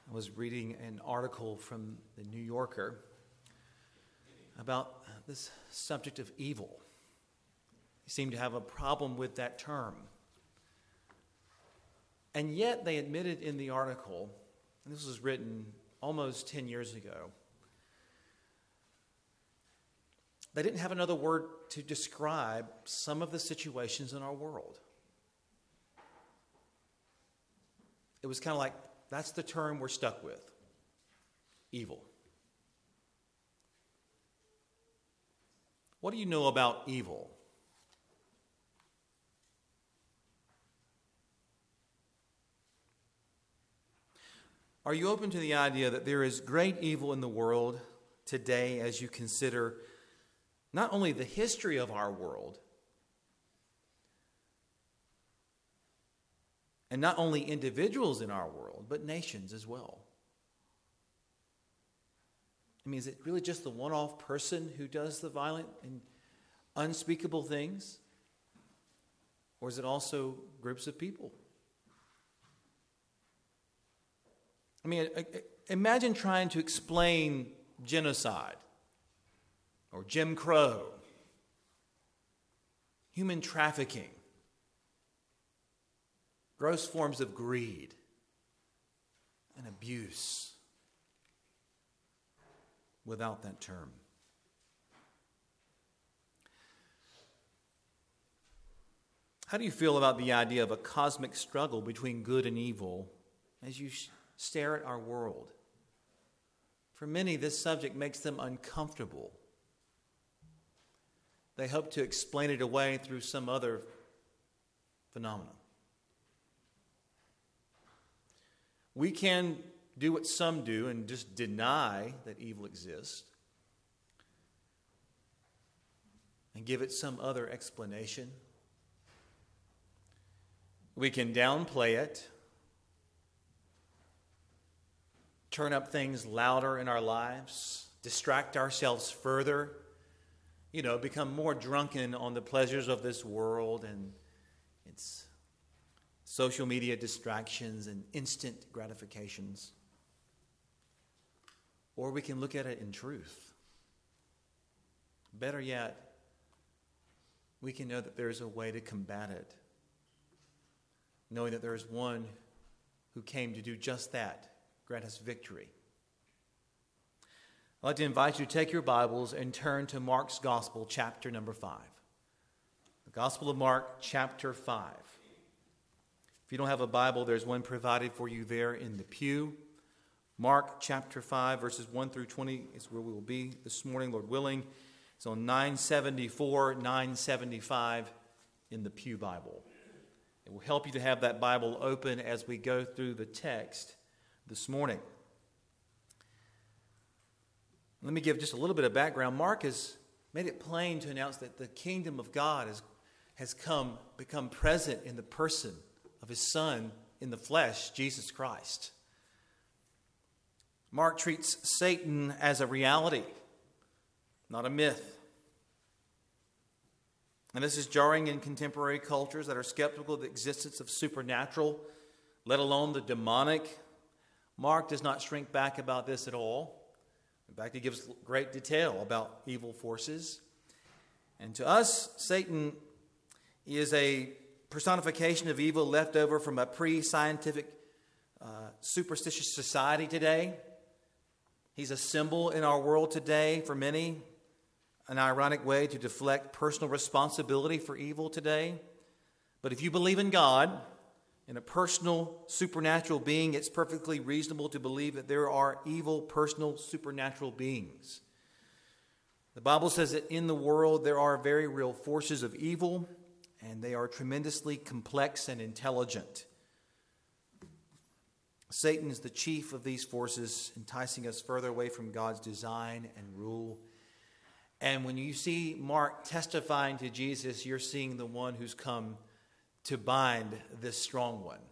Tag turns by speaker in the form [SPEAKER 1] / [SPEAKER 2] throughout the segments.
[SPEAKER 1] I was reading an article from the New Yorker about this subject of evil. They seem to have a problem with that term. And yet they admitted in the article, and this was written almost 10 years ago, they didn't have another word to describe some of the situations in our world. It was kind of like, that's the term we're stuck with. Evil. What do you know about evil? Are you open to the idea that there is great evil in the world today as you consider not only the history of our world, and not only individuals in our world, but nations as well? I mean, is it really just the one-off person who does the violent and unspeakable things? Or is it also groups of people? I mean, imagine trying to explain genocide or Jim Crow, human trafficking, gross forms of greed and abuse without that term. How do you feel about the idea of a cosmic struggle between good and evil as you stare at our world? For many, this subject makes them uncomfortable. They hope to explain it away through some other phenomenon. We can do what some do and just deny that evil exists and give it some other explanation. We can downplay it, turn up things louder in our lives, distract ourselves further, become more drunken on the pleasures of this world and its social media distractions and instant gratifications. Or we can look at it in truth. Better yet, we can know that there is a way to combat it, knowing that there is one who came to do just that, grant us victory. I'd like to invite you to take your Bibles and turn to Mark's Gospel, chapter number 5. The Gospel of Mark, chapter 5. If you don't have a Bible, there's one provided for you there in the pew. Mark chapter 5, verses 1 through 20 is where we will be this morning, Lord willing. It's on 974, 975 in the pew Bible. It will help you to have that Bible open as we go through the text this morning. Let me give just a little bit of background. Mark has made it plain to announce that the kingdom of God has become present in the person of his Son in the flesh, Jesus Christ. Mark treats Satan as a reality, not a myth. And this is jarring in contemporary cultures that are skeptical of the existence of supernatural, let alone the demonic. Mark does not shrink back about this at all. In fact, he gives great detail about evil forces. And to us, Satan is a personification of evil left over from a pre-scientific, superstitious society today. He's a symbol in our world today for many, an ironic way to deflect personal responsibility for evil today. But if you believe in God, in a personal, supernatural being, it's perfectly reasonable to believe that there are evil, personal, supernatural beings. The Bible says that in the world there are very real forces of evil, and they are tremendously complex and intelligent. Satan is the chief of these forces, enticing us further away from God's design and rule. And when you see Mark testifying to Jesus, you're seeing the one who's come to bind this strong one.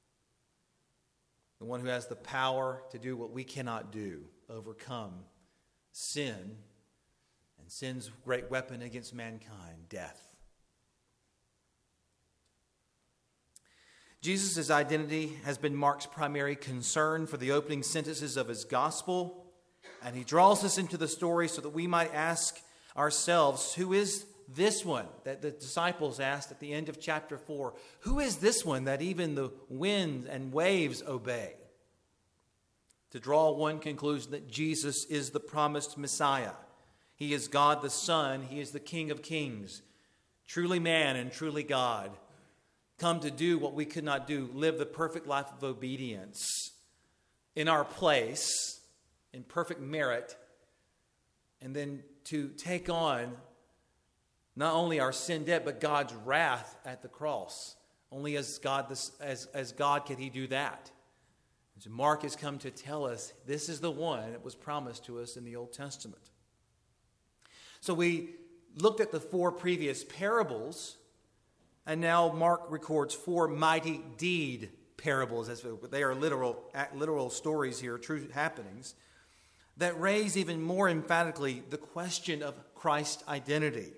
[SPEAKER 1] The one who has the power to do what we cannot do, overcome sin, and sin's great weapon against mankind, death. Jesus' identity has been Mark's primary concern for the opening sentences of his gospel, and he draws us into the story so that we might ask ourselves, who is this one that the disciples asked at the end of chapter 4? Who is this one that even the winds and waves obey? To draw one conclusion that Jesus is the promised Messiah. He is God the Son. He is the King of Kings, truly man and truly God, come to do what we could not do, live the perfect life of obedience in our place, in perfect merit, and then to take on not only our sin debt, but God's wrath at the cross. Only as God can he do that. And so Mark has come to tell us this is the one that was promised to us in the Old Testament. So we looked at the 4 previous parables, and now Mark records 4 mighty deed parables. As they are literal stories here, true happenings, that raise even more emphatically the question of Christ's identity.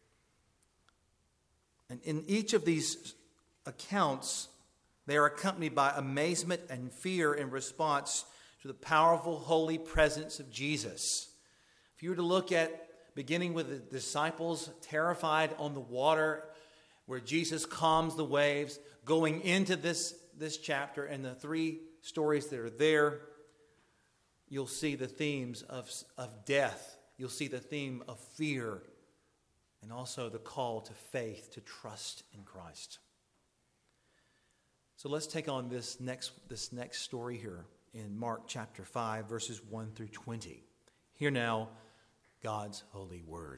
[SPEAKER 1] And in each of these accounts, they are accompanied by amazement and fear in response to the powerful, holy presence of Jesus. If you were to look at, beginning with the disciples terrified on the water, where Jesus calms the waves, going into this chapter and the 3 stories that are there, you'll see the themes of death. You'll see the theme of fear, and also the call to faith, to trust in Christ. So let's take on this next story here in Mark chapter 5, verses 1 through 20. Hear now God's holy word.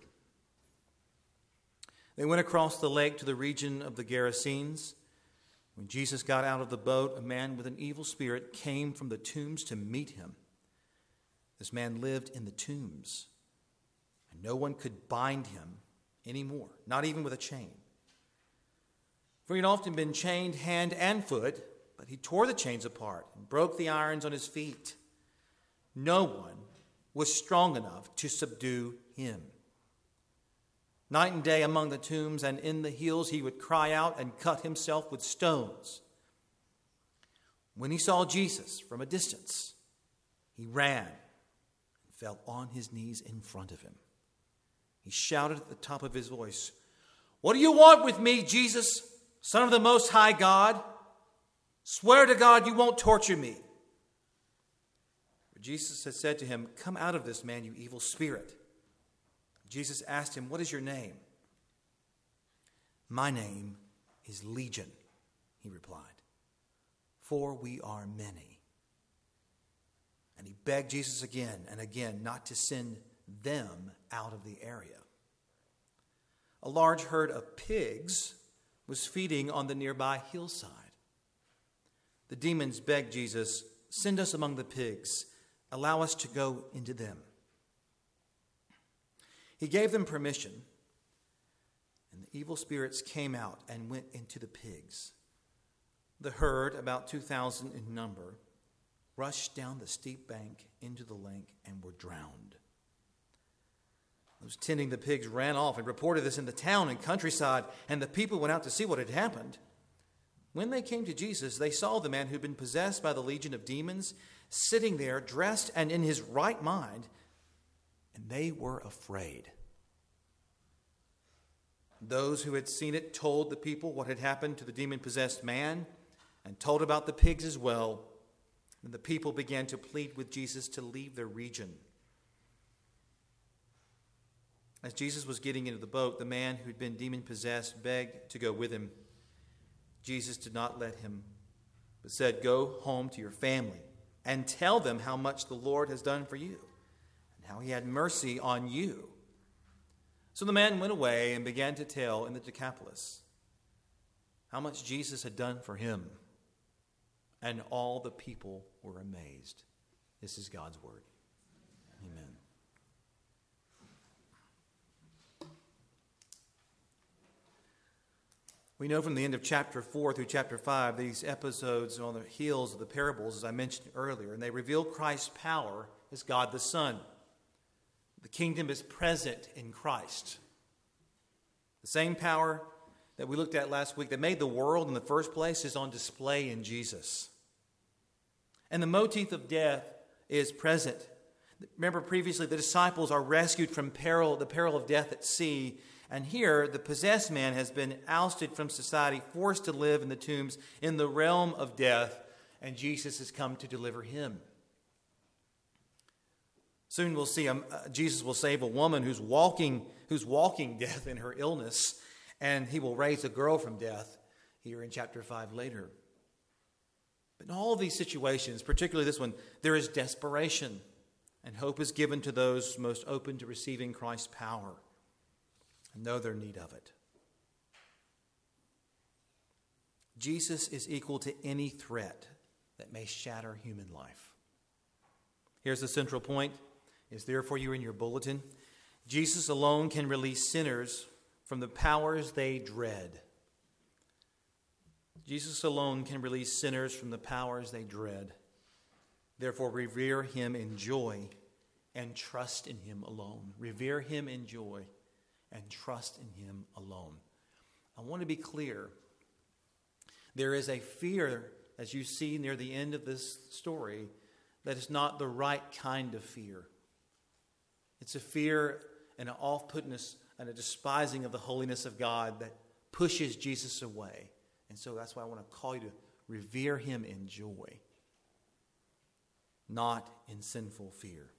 [SPEAKER 1] They went across the lake to the region of the Gerasenes. When Jesus got out of the boat, a man with an evil spirit came from the tombs to meet him. This man lived in the tombs, and no one could bind him anymore, not even with a chain. For he had often been chained hand and foot, but he tore the chains apart and broke the irons on his feet. No one was strong enough to subdue him. Night and day among the tombs and in the hills he would cry out and cut himself with stones. When he saw Jesus from a distance, he ran and fell on his knees in front of him. He shouted at the top of his voice, "What do you want with me, Jesus, Son of the Most High God? Swear to God you won't torture me." But Jesus had said to him, "Come out of this man, you evil spirit." Jesus asked him, "What is your name?" "My name is Legion," he replied, "for we are many." And he begged Jesus again and again not to send them out of the area. A large herd of pigs was feeding on the nearby hillside. The demons begged Jesus, "Send us among the pigs. Allow us to go into them." He gave them permission, and the evil spirits came out and went into the pigs. The herd, about 2,000 in number, rushed down the steep bank into the lake and were drowned. Those tending the pigs ran off and reported this in the town and countryside, and the people went out to see what had happened. When they came to Jesus, they saw the man who'd been possessed by the legion of demons sitting there, dressed and in his right mind, and they were afraid. Those who had seen it told the people what had happened to the demon-possessed man and told about the pigs as well. And the people began to plead with Jesus to leave their region. As Jesus was getting into the boat, the man who'd been demon-possessed begged to go with him. Jesus did not let him, but said, "Go home to your family and tell them how much the Lord has done for you and how he had mercy on you." So the man went away and began to tell in the Decapolis how much Jesus had done for him. And all the people were amazed. This is God's word. Amen. We know from the end of chapter 4 through chapter 5, these episodes are on the heels of the parables, as I mentioned earlier, and they reveal Christ's power as God the Son. The kingdom is present in Christ. The same power that we looked at last week that made the world in the first place is on display in Jesus. And the motif of death is present. Remember previously the disciples are rescued from the peril of death at sea. And here the possessed man has been ousted from society, forced to live in the tombs in the realm of death. And Jesus has come to deliver him. Soon we'll see Jesus will save a woman who's walking death in her illness. And he will raise a girl from death here in chapter 5 later. But in all of these situations, particularly this one, there is desperation. And hope is given to those most open to receiving Christ's power and know their need of it. Jesus is equal to any threat that may shatter human life. Here's the central point. It's there for you in your bulletin. Jesus alone can release sinners from the powers they dread. Jesus alone can release sinners from the powers they dread. Therefore, revere him in joy and trust in him alone. Revere him in joy and trust in him alone. I want to be clear. There is a fear, as you see near the end of this story, that is not the right kind of fear. It's a fear and an off-putness and a despising of the holiness of God that pushes Jesus away. And so that's why I want to call you to revere him in joy, not in sinful fear.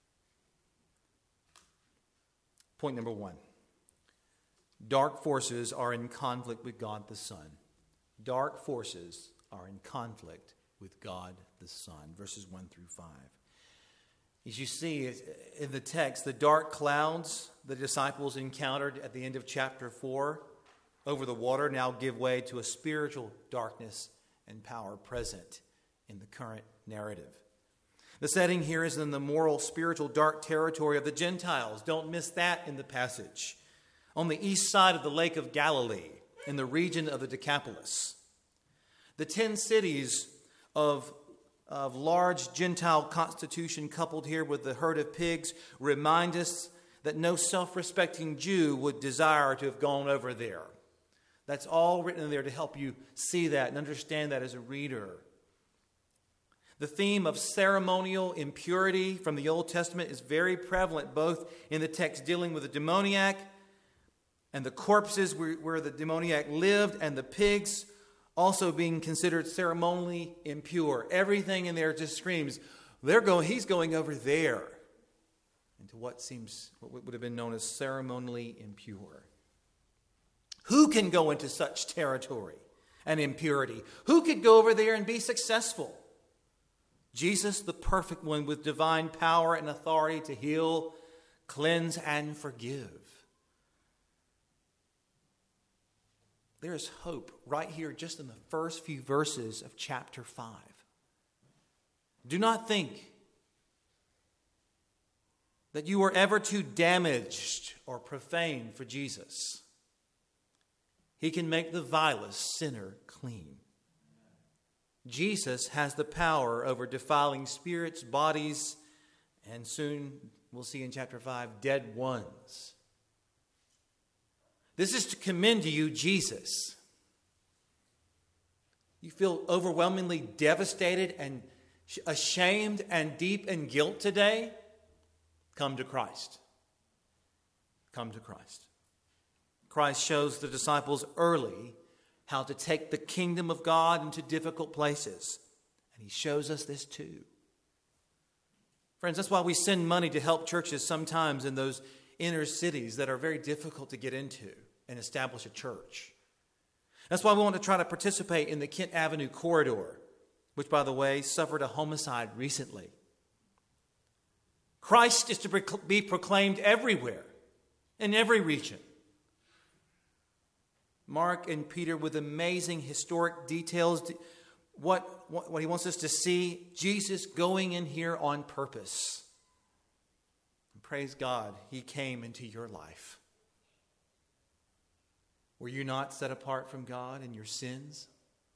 [SPEAKER 1] Point number 1. Dark forces are in conflict with God the Son. Dark forces are in conflict with God the Son. Verses 1 through 5. As you see in the text, the dark clouds the disciples encountered at the end of chapter 4 over the water now give way to a spiritual darkness and power present in the current narrative. The setting here is in the moral, spiritual, dark territory of the Gentiles. Don't miss that in the passage. On the east side of the Lake of Galilee, in the region of the Decapolis. The 10 cities of large Gentile constitution coupled here with the herd of pigs remind us that no self-respecting Jew would desire to have gone over there. That's all written in there to help you see that and understand that as a reader. The theme of ceremonial impurity from the Old Testament is very prevalent both in the text dealing with the demoniac and the corpses where the demoniac lived, and the pigs also being considered ceremonially impure. Everything in there just screams, he's going over there into what would have been known as ceremonially impure. Who can go into such territory and impurity? Who could go over there and be successful? Jesus, the perfect one with divine power and authority to heal, cleanse, and forgive. There is hope right here just in the first few verses of chapter 5. Do not think that you are ever too damaged or profane for Jesus. He can make the vilest sinner clean. Jesus has the power over defiling spirits, bodies, and soon we'll see in chapter 5, dead ones. This is to commend to you Jesus. You feel overwhelmingly devastated and ashamed and deep in guilt today? Come to Christ. Come to Christ. Christ shows the disciples early how to take the kingdom of God into difficult places. And he shows us this too. Friends, that's why we send money to help churches sometimes in those inner cities that are very difficult to get into and establish a church. That's why we want to try to participate in the Kent Avenue corridor, which, by the way, suffered a homicide recently. Christ is to be proclaimed everywhere, in every region. Mark and Peter, with amazing historic details, what he wants us to see, Jesus going in here on purpose. And praise God, he came into your life. Were you not set apart from God in your sins?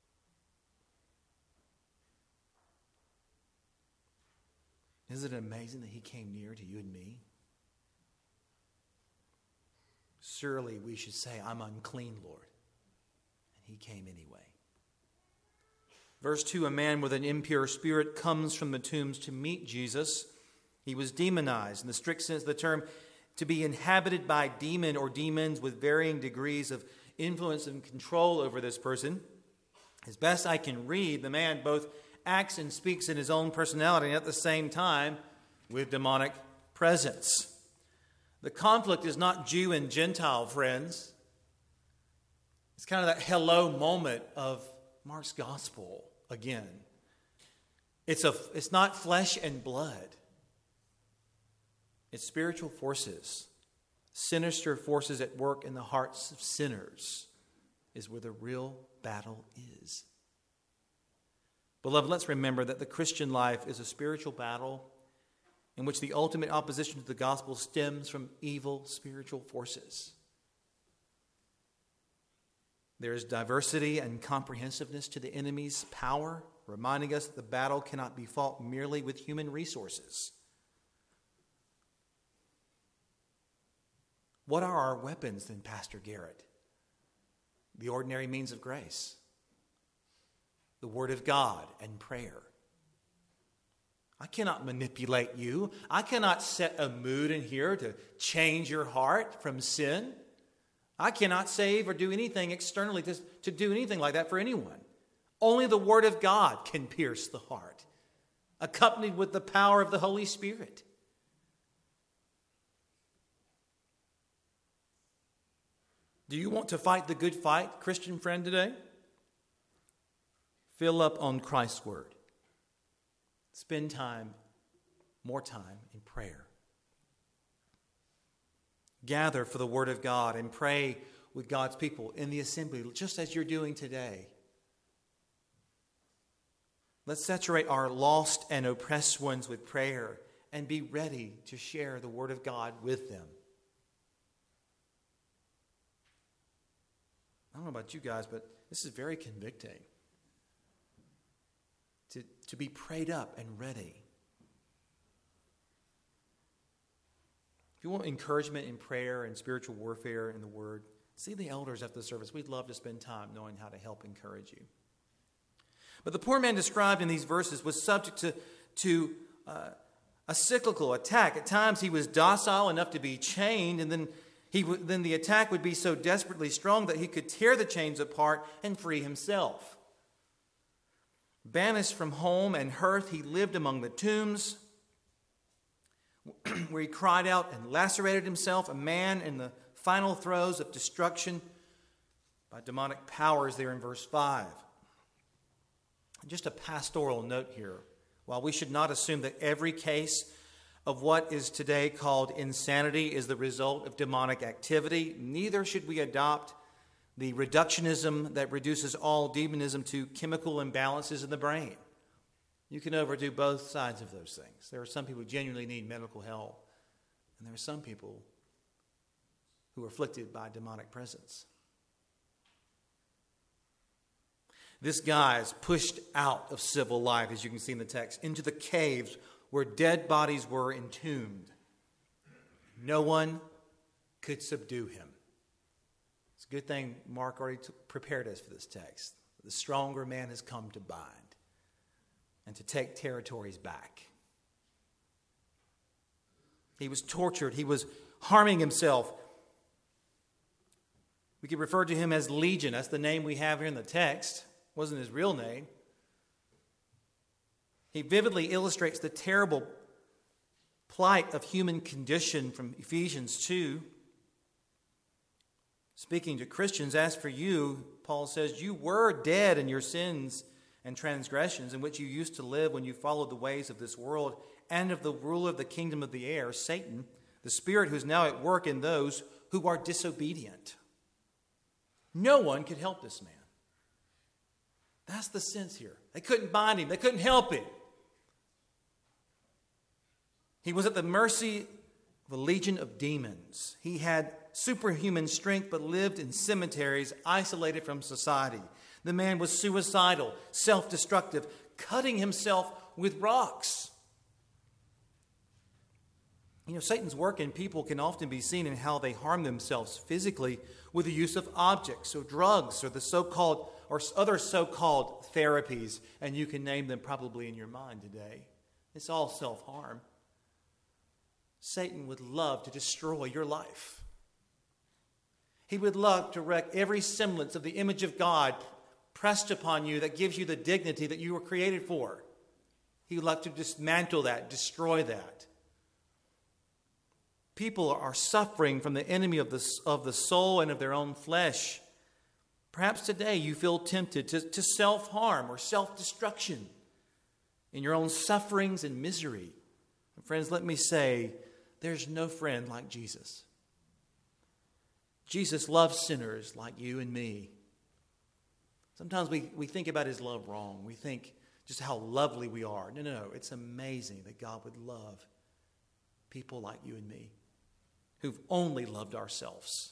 [SPEAKER 1] Isn't it amazing that he came near to you and me? Surely we should say, I'm unclean, Lord. he came anyway. Verse 2, a man with an impure spirit comes from the tombs to meet Jesus. He was demonized, in the strict sense of the term, to be inhabited by demon or demons with varying degrees of influence and control over this person. As best I can read, the man both acts and speaks in his own personality and at the same time with demonic presence. The conflict is not Jew and Gentile, friends. It's kind of that hello moment of Mark's gospel again. It's not flesh and blood. It's spiritual forces, sinister forces at work in the hearts of sinners is where the real battle is. Beloved, let's remember that the Christian life is a spiritual battle in which the ultimate opposition to the gospel stems from evil spiritual forces. There is diversity and comprehensiveness to the enemy's power, reminding us that the battle cannot be fought merely with human resources. What are our weapons then, Pastor Garrett? The ordinary means of grace, the Word of God, and prayer. I cannot manipulate you. I cannot set a mood in here to change your heart from sin. I cannot save or do anything externally to do anything like that for anyone. Only the Word of God can pierce the heart, accompanied with the power of the Holy Spirit. Do you want to fight the good fight, Christian friend, today? Fill up on Christ's Word. Spend more time in prayer. Gather for the Word of God and pray with God's people in the assembly, just as you're doing today. Let's saturate our lost and oppressed ones with prayer and be ready to share the Word of God with them. I don't know about you guys, but this is very convicting. To be prayed up and ready. If you want encouragement in prayer and spiritual warfare in the Word, see the elders after the service. We'd love to spend time knowing how to help encourage you. But the poor man described in these verses was subject to a cyclical attack. At times he was docile enough to be chained, and then the attack would be so desperately strong that he could tear the chains apart and free himself. Banished from home and hearth, he lived among the tombs, where he cried out and lacerated himself, a man in the final throes of destruction by demonic powers there in verse 5. Just a pastoral note here. While we should not assume that every case of what is today called insanity is the result of demonic activity, neither should we adopt the reductionism that reduces all demonism to chemical imbalances in the brain. You can overdo both sides of those things. There are some people who genuinely need medical help, and there are some people who are afflicted by demonic presence. This guy is pushed out of civil life, as you can see in the text, into the caves where dead bodies were entombed. No one could subdue him. It's a good thing Mark already prepared us for this text. The stronger man has come to bind and to take territories back. He was tortured. He was harming himself. We could refer to him as Legion. That's the name we have here in the text. It wasn't his real name. He vividly illustrates the terrible plight of human condition from Ephesians 2. Speaking to Christians, as for you, Paul says, you were dead in your sins and transgressions in which you used to live when you followed the ways of this world and of the ruler of the kingdom of the air, Satan, the spirit who is now at work in those who are disobedient. No one could help this man. That's the sense here. They couldn't bind him. They couldn't help him. He was at the mercy of a legion of demons. He had superhuman strength but lived in cemeteries, isolated from society. The man was suicidal, self-destructive, cutting himself with rocks. Satan's work in people can often be seen in how they harm themselves physically with the use of objects or drugs or the so-called or other so-called therapies, and you can name them probably in your mind today. It's all self-harm. Satan would love to destroy your life. He would love to wreck every semblance of the image of God pressed upon you that gives you the dignity that you were created for. He would like to dismantle that, destroy that. People are suffering from the enemy of the soul and of their own flesh. Perhaps today you feel tempted to self-harm or self-destruction in your own sufferings and misery. And friends, let me say, there's no friend like Jesus. Jesus loves sinners like you and me. Sometimes we think about his love wrong. We think just how lovely we are. No. It's amazing that God would love people like you and me who've only loved ourselves.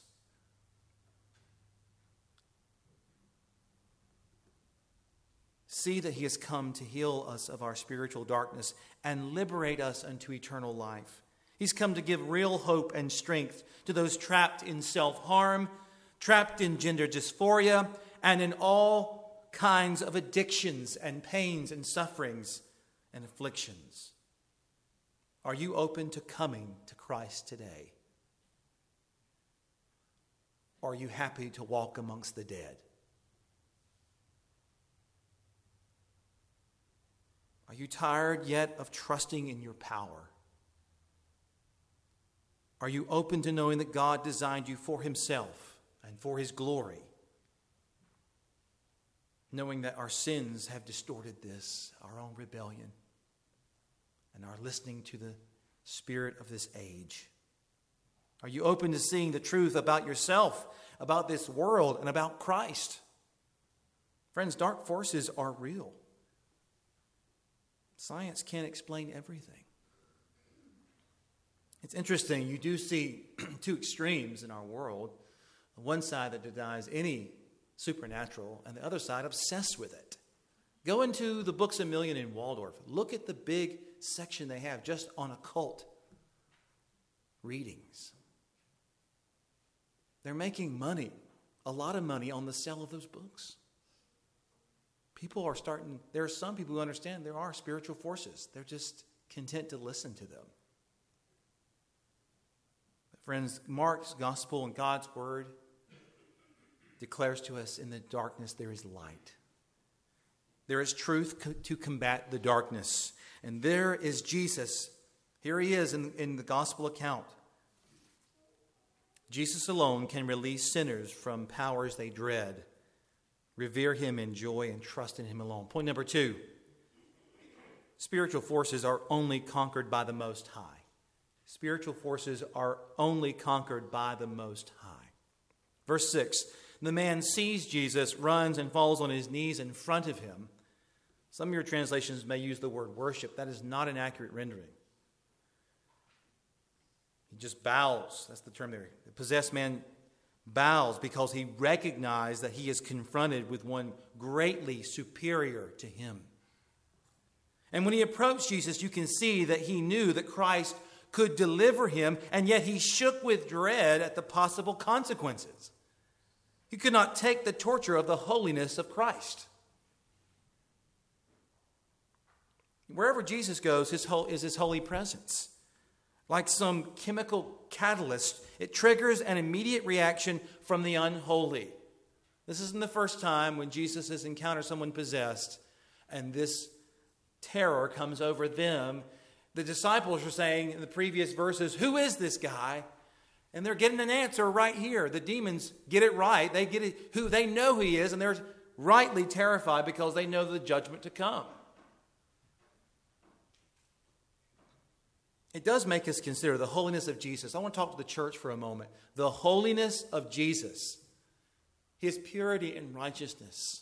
[SPEAKER 1] See that he has come to heal us of our spiritual darkness and liberate us unto eternal life. He's come to give real hope and strength to those trapped in self-harm, trapped in gender dysphoria, and in all kinds of addictions and pains and sufferings and afflictions. Are you open to coming to Christ today? Are you happy to walk amongst the dead? Are you tired yet of trusting in your power? Are you open to knowing that God designed you for himself and for his glory? Knowing that our sins have distorted this, our own rebellion, and our listening to the spirit of this age. Are you open to seeing the truth about yourself, about this world, and about Christ? Friends, dark forces are real. Science can't explain everything. It's interesting, you do see two extremes in our world. One side that denies any supernatural, and the other side obsessed with it. Go into the Books a Million in Waldorf. Look at the big section they have just on occult readings. They're making money, a lot of money, on the sale of those books. There are some people who understand there are spiritual forces. They're just content to listen to them. But friends, Mark's gospel and God's word declares to us, in the darkness there is light. There is truth to combat the darkness. And there is Jesus. Here he is in the gospel account. Jesus alone can release sinners from powers they dread. Revere him in joy and trust in him alone. Point number 2. Spiritual forces are only conquered by the Most High. Spiritual forces are only conquered by the Most High. Verse 6. The man sees Jesus, runs, and falls on his knees in front of him. Some of your translations may use the word worship. That is not an accurate rendering. He just bows. That's the term there. The possessed man bows because he recognized that he is confronted with one greatly superior to him. And when he approached Jesus, you can see that he knew that Christ could deliver him, and yet he shook with dread at the possible consequences. He could not take the torture of the holiness of Christ. Wherever Jesus goes is his holy presence. Like some chemical catalyst, it triggers an immediate reaction from the unholy. This isn't the first time when Jesus has encountered someone possessed, and this terror comes over them. The disciples are saying in the previous verses, "Who is this guy?" And they're getting an answer right here. The demons get it right. They get it, who they know who he is, and they're rightly terrified because they know the judgment to come. It does make us consider the holiness of Jesus. I want to talk to the church for a moment. The holiness of Jesus, his purity and righteousness.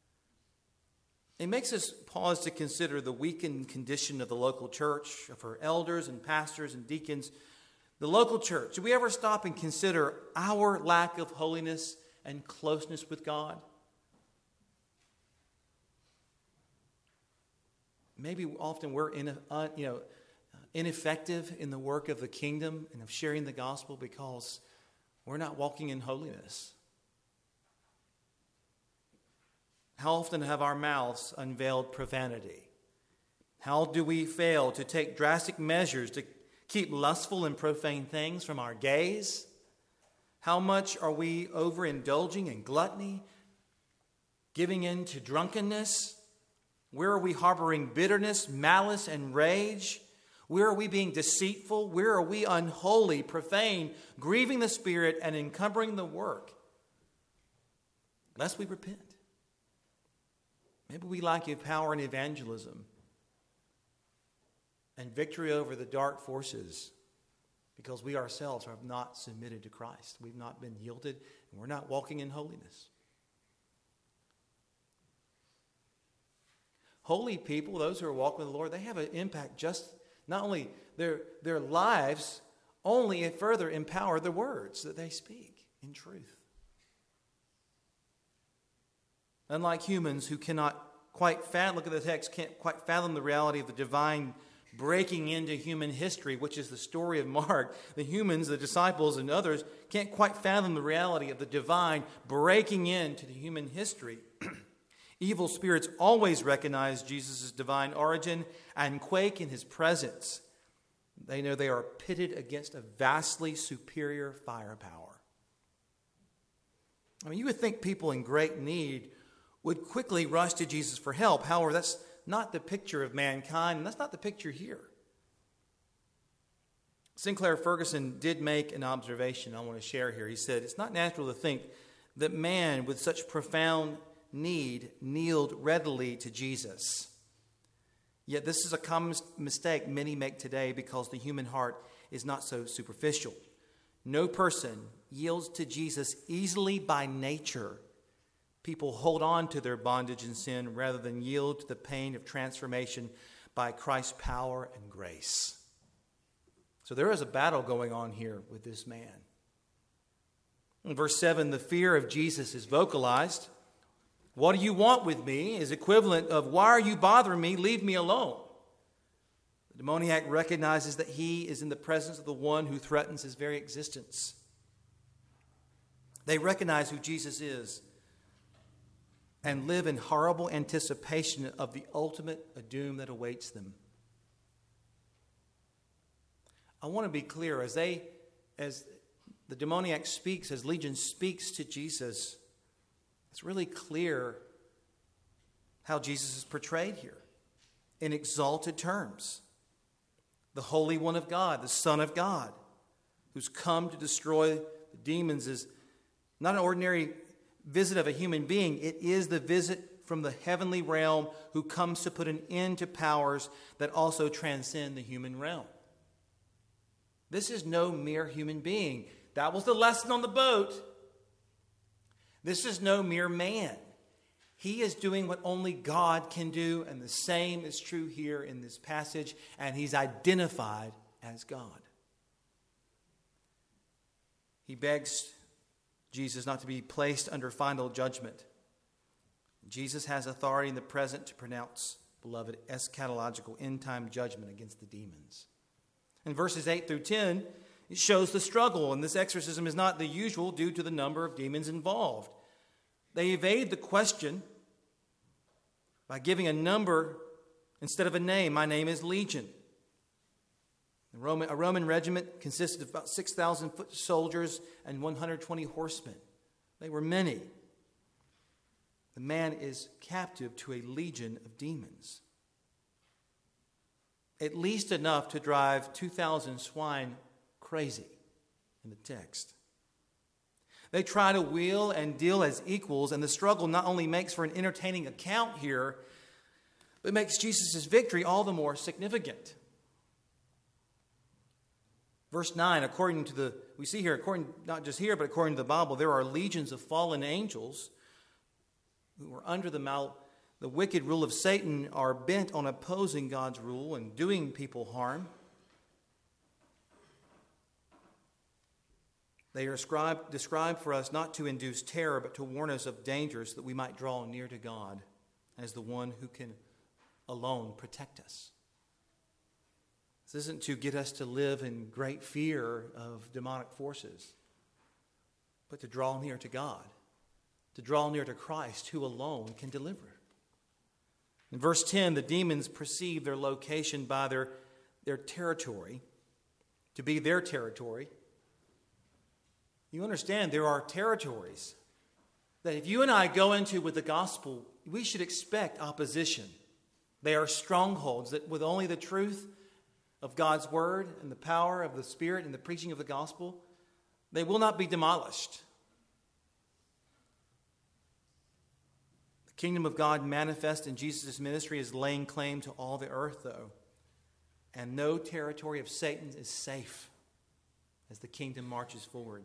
[SPEAKER 1] It makes us pause to consider the weakened condition of the local church, of her elders and pastors and deacons. The local church, do we ever stop and consider our lack of holiness and closeness with God? Maybe often we're ineffective in the work of the kingdom and of sharing the gospel because we're not walking in holiness? How often have our mouths unveiled profanity? How do we fail to take drastic measures to keep lustful and profane things from our gaze? How much are we overindulging in gluttony, giving in to drunkenness? Where are we harboring bitterness, malice, and rage? Where are we being deceitful? Where are we unholy, profane, grieving the Spirit, and encumbering the work? Lest we repent. Maybe we lack power in evangelism and victory over the dark forces because we ourselves have not submitted to Christ. We've not been yielded, and we're not walking in holiness. Holy people, those who are walking with the Lord, they have an impact just not only their lives, only it further empower the words that they speak in truth. Unlike humans who cannot quite fathom, look at the text, can't quite fathom the reality of the divine breaking into human history, which is the story of Mark. The humans, the disciples, and others can't quite fathom the reality of the divine breaking into the human history. Evil spirits always recognize Jesus' divine origin and quake in his presence. They know they are pitted against a vastly superior firepower. I mean, you would think people in great need would quickly rush to Jesus for help. However, that's not the picture of mankind, and that's not the picture here. Sinclair Ferguson did make an observation I want to share here. He said, "It's not natural to think that man with such profound need kneeled readily to Jesus. Yet this is a common mistake many make today because the human heart is not so superficial. No person yields to Jesus easily by nature. People hold on to their bondage and sin rather than yield to the pain of transformation by Christ's power and grace." So there is a battle going on here with this man. In verse 7, the fear of Jesus is vocalized. "What do you want with me?" is equivalent of, "Why are you bothering me? Leave me alone." The demoniac recognizes that he is in the presence of the one who threatens his very existence. They recognize who Jesus is and live in horrible anticipation of the ultimate doom that awaits them. I want to be clear, as the demoniac speaks, as Legion speaks to Jesus, it's really clear how Jesus is portrayed here in exalted terms. The Holy One of God, the Son of God, who's come to destroy the demons, is not an ordinary visit of a human being. It is the visit from the heavenly realm who comes to put an end to powers that also transcend the human realm. This is no mere human being. That was the lesson on the boat. This is no mere man. He is doing what only God can do, and the same is true here in this passage, and he's identified as God. He begs Jesus not to be placed under final judgment. Jesus has authority in the present to pronounce, beloved, eschatological end-time judgment against the demons. In verses 8 through 10, it shows the struggle, and this exorcism is not the usual due to the number of demons involved. They evade the question by giving a number instead of a name. My name is Legion. A Roman regiment consisted of about 6,000 foot soldiers and 120 horsemen. They were many. The man is captive to a legion of demons. At least enough to drive 2,000 swine crazy in the text. They try to wheel and deal as equals, and the struggle not only makes for an entertaining account here, but makes Jesus' victory all the more significant. Verse 9, we see here, not just here, but according to the Bible, there are legions of fallen angels who are under the wicked rule of Satan, are bent on opposing God's rule and doing people harm. They are described for us not to induce terror, but to warn us of dangers that we might draw near to God as the one who can alone protect us. This isn't to get us to live in great fear of demonic forces, but to draw near to God, to draw near to Christ, who alone can deliver. In verse 10, the demons perceive their location by their territory, to be their territory. You understand there are territories that if you and I go into with the gospel, we should expect opposition. They are strongholds that with only the truth of God's word and the power of the Spirit and the preaching of the gospel, they will not be demolished. The kingdom of God manifest in Jesus' ministry is laying claim to all the earth, though. And no territory of Satan is safe as the kingdom marches forward.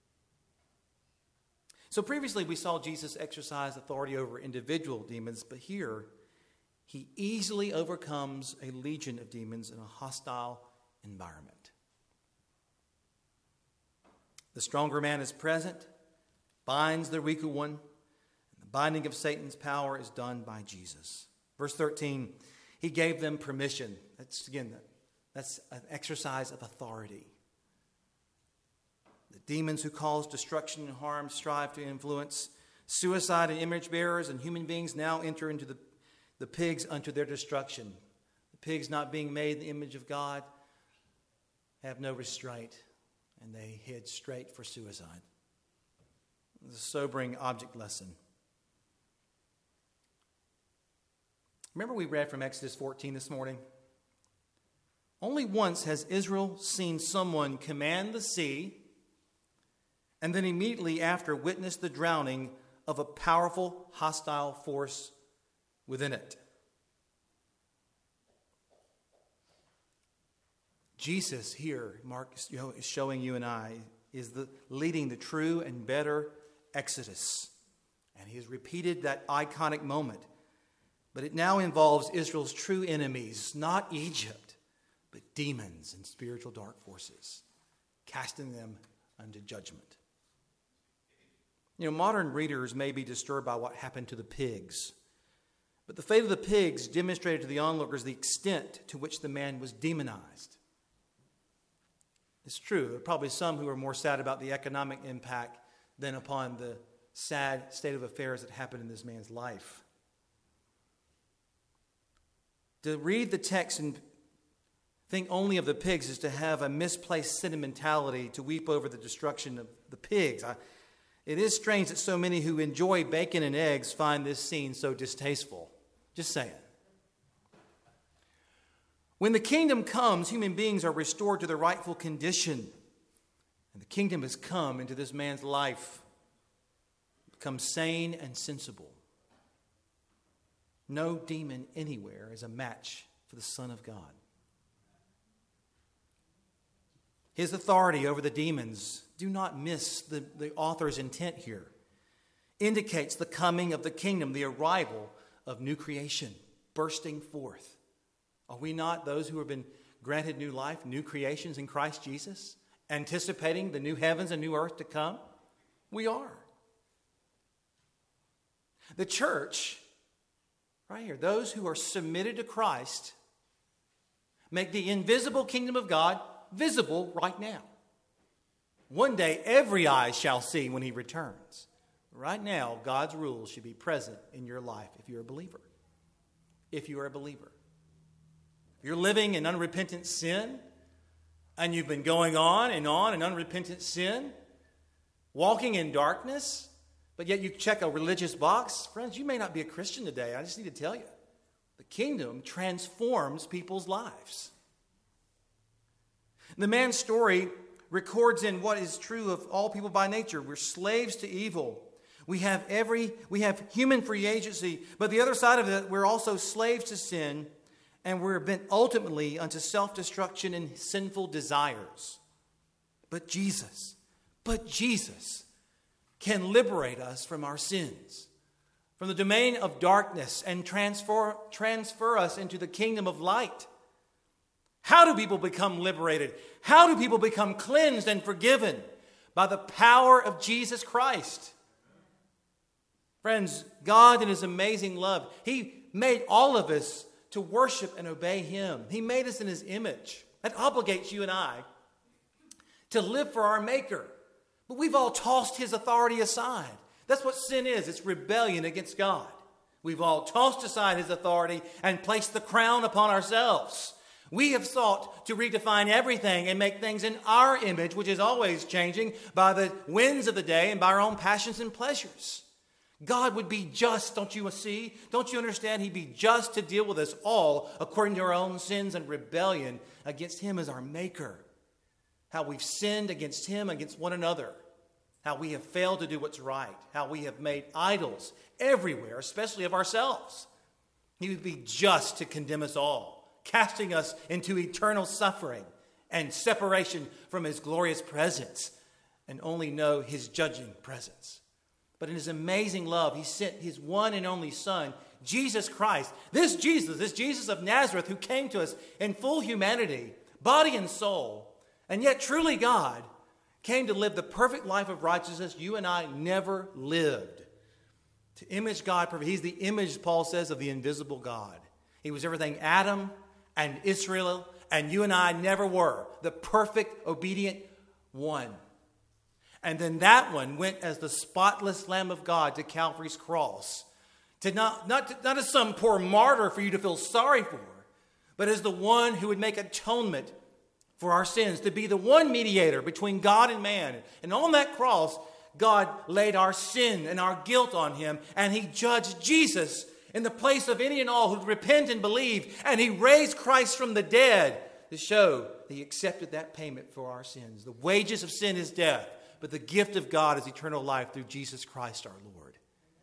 [SPEAKER 1] So previously we saw Jesus exercise authority over individual demons, but here he easily overcomes a legion of demons in a hostile environment. The stronger man is present, binds the weaker one, and the binding of Satan's power is done by Jesus. Verse 13, he gave them permission. That's an exercise of authority. The demons who cause destruction and harm strive to influence suicide and image bearers, and human beings now enter into the pigs unto their destruction. The pigs, not being made in the image of God, have no restraint, and they head straight for suicide. It's a sobering object lesson. Remember we read from Exodus 14 this morning? Only once has Israel seen someone command the sea and then immediately after witness the drowning of a powerful, hostile force within it. Jesus here, Mark is showing you and I, is leading the true and better Exodus. And he has repeated that iconic moment. But it now involves Israel's true enemies, not Egypt, but demons and spiritual dark forces, casting them unto judgment. Modern readers may be disturbed by what happened to the pigs. But the fate of the pigs demonstrated to the onlookers the extent to which the man was demonized. It's true, there are probably some who are more sad about the economic impact than upon the sad state of affairs that happened in this man's life. To read the text and think only of the pigs is to have a misplaced sentimentality, to weep over the destruction of the pigs. It is strange that so many who enjoy bacon and eggs find this scene so distasteful. Just saying. When the kingdom comes, human beings are restored to their rightful condition. And the kingdom has come into this man's life, become sane and sensible. No demon anywhere is a match for the Son of God. His authority over the demons, do not miss the author's intent here, indicates the coming of the kingdom, the arrival of new creation, bursting forth. Are we not those who have been granted new life, new creations in Christ Jesus, anticipating the new heavens and new earth to come? We are. The church, right here, those who are submitted to Christ, make the invisible kingdom of God visible right now. One day, every eye shall see when he returns. Right now, God's rules should be present in your life if you're a believer. If you are a believer. If you're living in unrepentant sin, and you've been going on in unrepentant sin, walking in darkness, but yet you check a religious box, friends, you may not be a Christian today. I just need to tell you. The kingdom transforms people's lives. The man's story records in what is true of all people by nature. We're slaves to evil. We have human free agency, but the other side of it, we're also slaves to sin, and we're bent ultimately unto self-destruction and sinful desires. But Jesus can liberate us from our sins, from the domain of darkness, and transfer us into the kingdom of light. How do people become liberated? How do people become cleansed and forgiven? By the power of Jesus Christ. Friends, God in His amazing love, He made all of us to worship and obey him. He made us in his image. That obligates you and I to live for our Maker. But we've all tossed his authority aside. That's what sin is. It's rebellion against God. We've all tossed aside his authority and placed the crown upon ourselves. We have sought to redefine everything and make things in our image, which is always changing by the winds of the day and by our own passions and pleasures. God would be just, don't you see? Don't you understand? He'd be just to deal with us all according to our own sins and rebellion against him as our Maker. How we've sinned against him, against one another. How we have failed to do what's right. How we have made idols everywhere, especially of ourselves. He would be just to condemn us all, casting us into eternal suffering and separation from his glorious presence, and only know his judging presence. But in his amazing love, he sent his one and only Son, Jesus Christ. This Jesus of Nazareth, who came to us in full humanity, body and soul, and yet truly God, came to live the perfect life of righteousness you and I never lived. To image God, he's the image, Paul says, of the invisible God. He was everything Adam and Israel and you and I never were. The perfect, obedient one. And then that one went as the spotless Lamb of God to Calvary's cross. To not as some poor martyr for you to feel sorry for, but as the one who would make atonement for our sins, to be the one mediator between God and man. And on that cross, God laid our sin and our guilt on him, and he judged Jesus in the place of any and all who repent and believe, and he raised Christ from the dead to show that he accepted that payment for our sins. The wages of sin is death, but the gift of God is eternal life through Jesus Christ our Lord.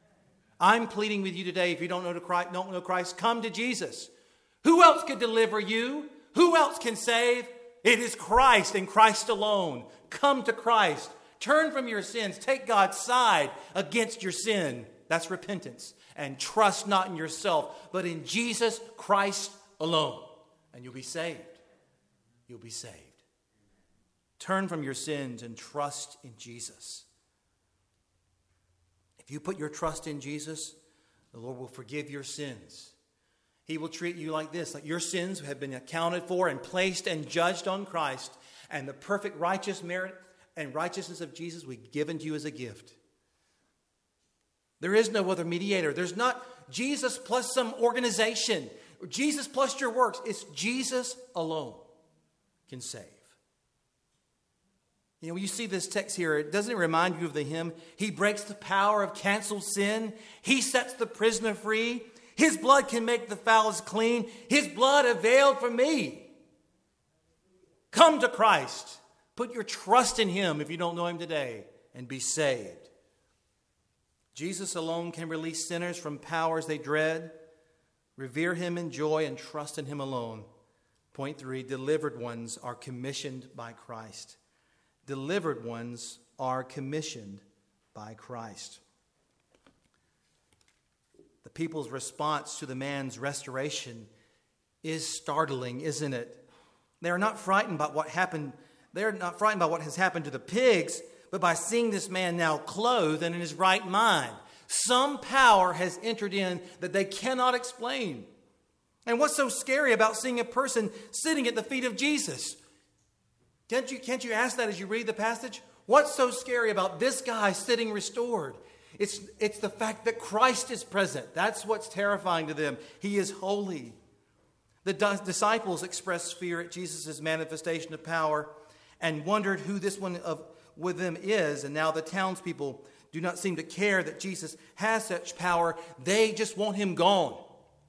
[SPEAKER 1] I'm pleading with you today, if you don't know Christ, come to Jesus. Who else could deliver you? Who else can save? It is Christ and Christ alone. Come to Christ. Turn from your sins. Take God's side against your sin. That's repentance. And trust not in yourself, but in Jesus Christ alone. And you'll be saved. You'll be saved. Turn from your sins and trust in Jesus. If you put your trust in Jesus, the Lord will forgive your sins. He will treat you like this, like your sins have been accounted for and placed and judged on Christ, and the perfect righteous merit and righteousness of Jesus will be given to you as a gift. There is no other mediator. There's not Jesus plus some organization, or Jesus plus your works. It's Jesus alone can save. You know, when you see this text here, doesn't it remind you of the hymn? He breaks the power of canceled sin. He sets the prisoner free. His blood can make the foulest clean. His blood availed for me. Come to Christ. Put your trust in him if you don't know him today and be saved. Jesus alone can release sinners from powers they dread. Revere him in joy and trust in him alone. Point 3, delivered ones are commissioned by Christ. Delivered ones are commissioned by Christ. The people's response to the man's restoration is startling, isn't it? They're not frightened by what happened. They're not frightened by what has happened to the pigs, but by seeing this man now clothed and in his right mind. Some power has entered in that they cannot explain. And what's so scary about seeing a person sitting at the feet of Jesus? Can't you ask that as you read the passage? What's so scary about this guy sitting restored? It's the fact that Christ is present. That's what's terrifying to them. He is holy. The disciples expressed fear at Jesus' manifestation of power and wondered who this one with them is. And now the townspeople do not seem to care that Jesus has such power. They just want him gone.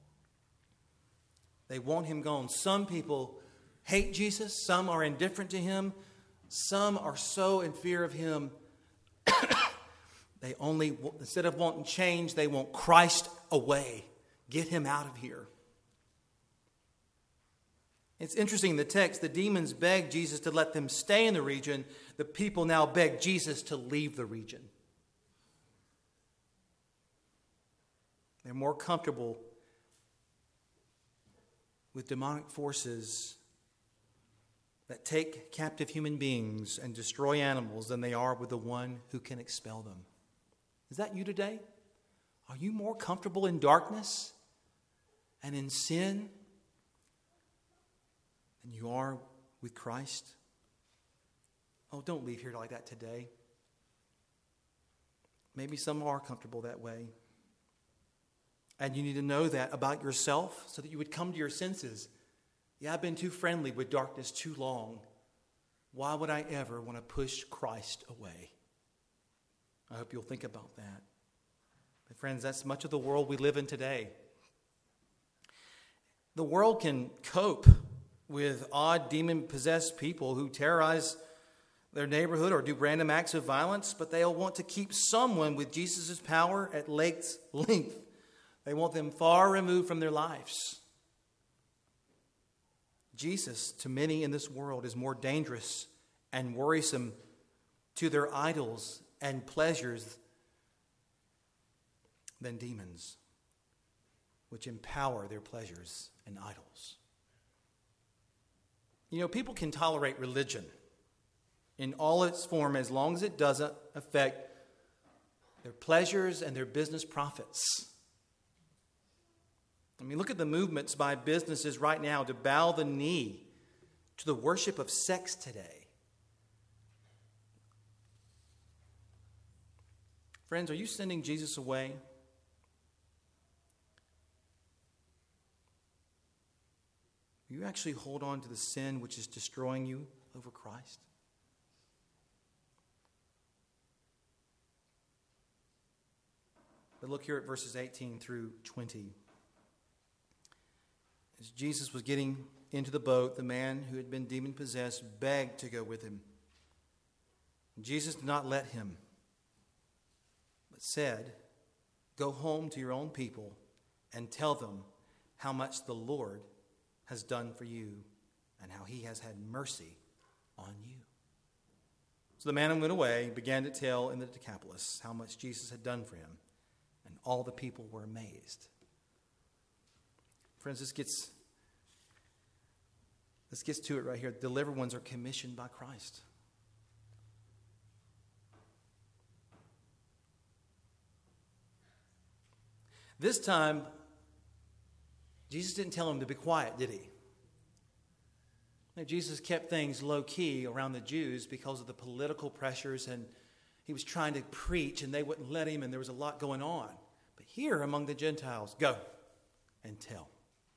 [SPEAKER 1] They want him gone. Some people hate Jesus. Some are indifferent to him. Some are so in fear of him. They only, instead of wanting change, they want Christ away. Get him out of here. It's interesting in the text, the demons begged Jesus to let them stay in the region. The people now beg Jesus to leave the region. They're more comfortable with demonic forces that take captive human beings and destroy animals than they are with the one who can expel them. Is that you today? Are you more comfortable in darkness and in sin than you are with Christ? Oh, don't leave here like that today. Maybe some are comfortable that way. And you need to know that about yourself so that you would come to your senses. Yeah, I've been too friendly with darkness too long. Why would I ever want to push Christ away? I hope you'll think about that. But friends, that's much of the world we live in today. The world can cope with odd demon-possessed people who terrorize their neighborhood or do random acts of violence, but they'll want to keep someone with Jesus' power at length. They want them far removed from their lives. Jesus, to many in this world, is more dangerous and worrisome to their idols and pleasures than demons, which empower their pleasures and idols. You know, people can tolerate religion in all its form as long as it doesn't affect their pleasures and their business profits. I mean, look at the movements by businesses right now to bow the knee to the worship of sex today. Friends, are you sending Jesus away? Do you actually hold on to the sin which is destroying you over Christ? But look here at verses 18 through 20. As Jesus was getting into the boat, the man who had been demon-possessed begged to go with him. Jesus did not let him, but said, "Go home to your own people and tell them how much the Lord has done for you and how he has had mercy on you." So the man went away and began to tell in the Decapolis how much Jesus had done for him, and all the people were amazed. Friends, this gets to it right here. The delivered ones are commissioned by Christ. This time, Jesus didn't tell him to be quiet, did he? No, Jesus kept things low-key around the Jews because of the political pressures, and he was trying to preach, and they wouldn't let him, and there was a lot going on. But here among the Gentiles, go and tell.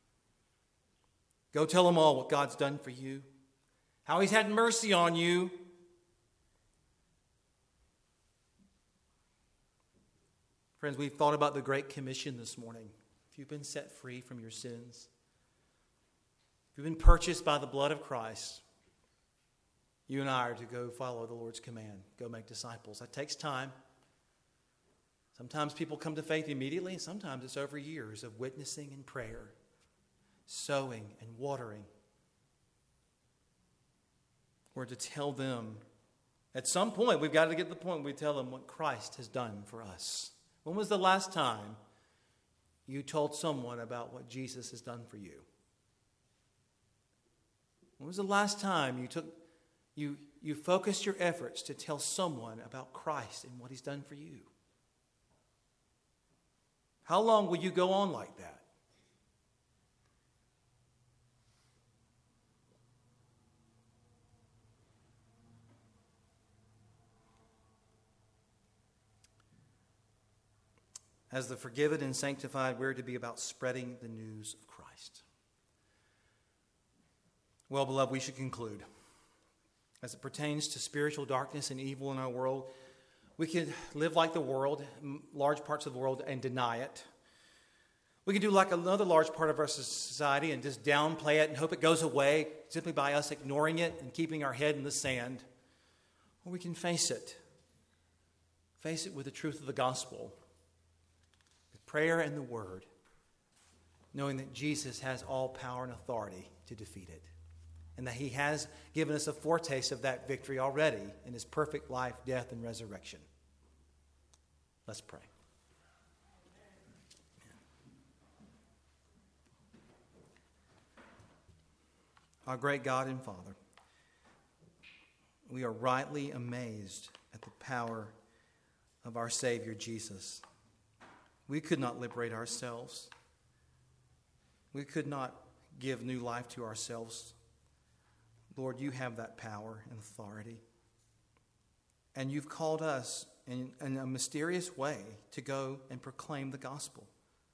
[SPEAKER 1] Go tell them all what God's done for you, how he's had mercy on you. Friends, we've thought about the Great Commission this morning. If you've been set free from your sins, if you've been purchased by the blood of Christ, you and I are to go follow the Lord's command. Go make disciples. That takes time. Sometimes people come to faith immediately, and sometimes it's over years of witnessing and prayer, sowing and watering. We're to tell them, at some point, we've got to get to the point where we tell them what Christ has done for us. When was the last time you told someone about what Jesus has done for you? When was the last time you focused your efforts to tell someone about Christ and what he's done for you? How long will you go on like that? As the forgiven and sanctified, we're to be about spreading the news of Christ. Well, beloved, we should conclude. As it pertains to spiritual darkness and evil in our world, we can live like the world, large parts of the world, and deny it. We can do like another large part of our society and just downplay it and hope it goes away simply by us ignoring it and keeping our head in the sand. Or we can face it. Face it with the truth of the gospel, with prayer and the word, knowing that Jesus has all power and authority to defeat it, and that he has given us a foretaste of that victory already in his perfect life, death, and resurrection. Let's pray. Our great God and Father, we are rightly amazed at the power of our Savior Jesus. We could not liberate ourselves. We could not give new life to ourselves. Lord, you have that power and authority. And you've called us in a mysterious way to go and proclaim the gospel.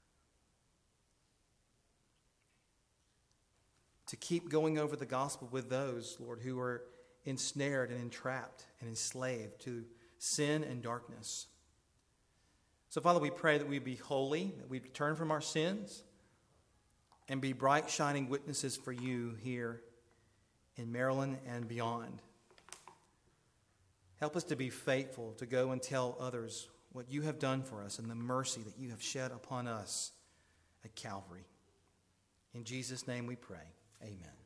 [SPEAKER 1] To keep going over the gospel with those, Lord, who are ensnared and entrapped and enslaved to sin and darkness. So, Father, we pray that we be holy, that we turn from our sins, and be bright, shining witnesses for you here in Maryland and beyond. Help us to be faithful to go and tell others what you have done for us and the mercy that you have shed upon us at Calvary. In Jesus' name we pray. Amen.